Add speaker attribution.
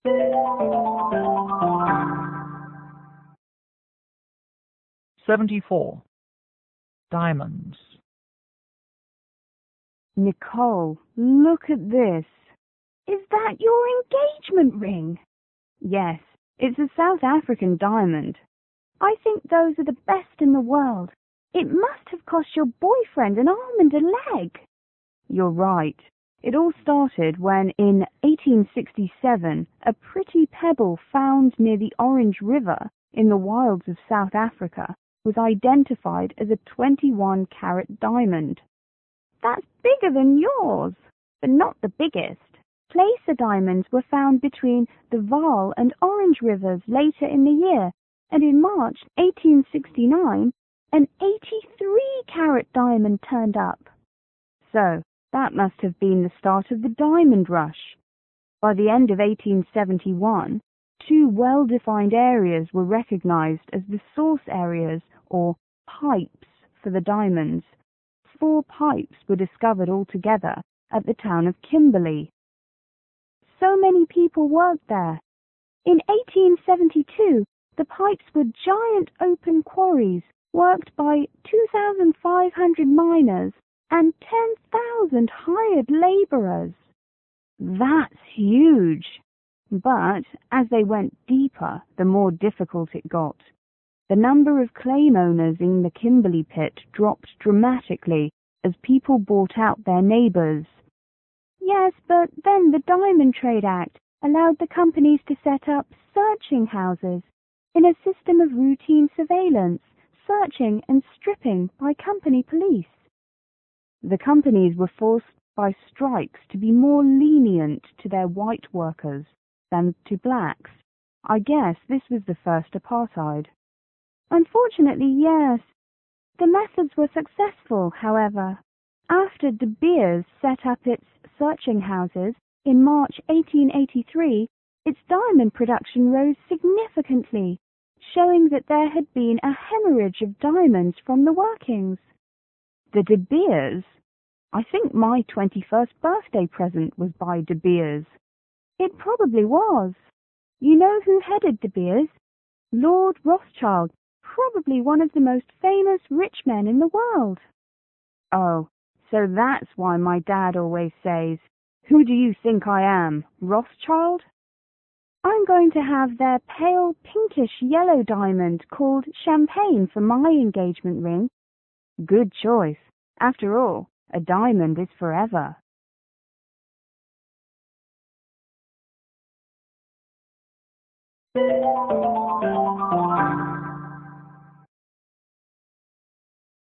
Speaker 1: 74. Diamonds.
Speaker 2: Nicole, look at this. Is that your engagement ring? Yes, it's a South African diamond. I think those are the best in the world. It must have cost your boyfriend an arm and a leg. You're right. It all started when, in 1867, a pretty pebble found near the Orange River in the wilds of South Africa was identified as a 21-carat diamond. That's bigger than yours, but not the biggest. Placer diamonds were found between the Vaal and Orange Rivers later in the year, and in March 1869, an 83-carat diamond turned up. So, that must have been the start of the diamond rush. By the end of 1871, two well-defined areas were recognized as the source areas, or pipes, for the diamonds. 4 pipes were discovered altogether at the town of Kimberley. So many people worked there. In 1872, the pipes were giant open quarries worked by 2,500 miners and 10,000 hired laborers. That's huge. But as they went deeper, the more difficult it got. The number of claim owners in the Kimberley pit dropped dramatically as people bought out their neighbors. Yes, but then the Diamond Trade Act allowed the companies to set up searching houses in a system of routine surveillance, searching and stripping by company police. The companies were forced by strikes to be more lenient to their white workers than to blacks. I guess this was the first apartheid. Unfortunately, yes. The methods were successful, however. After De Beers set up its searching houses in March 1883, its diamond production rose significantly, showing that there had been a hemorrhage of diamonds from the workings. The De Beers? I think my 21st birthday present was by De Beers. It probably was. You know who headed De Beers? Lord Rothschild, probably one of the most famous rich men in the world. Oh, so that's why my dad always says, "Who do you think I am, Rothschild?" I'm going to have their pale pinkish yellow diamond called Champagne for my engagement ring. Good choice. After all, a diamond is forever.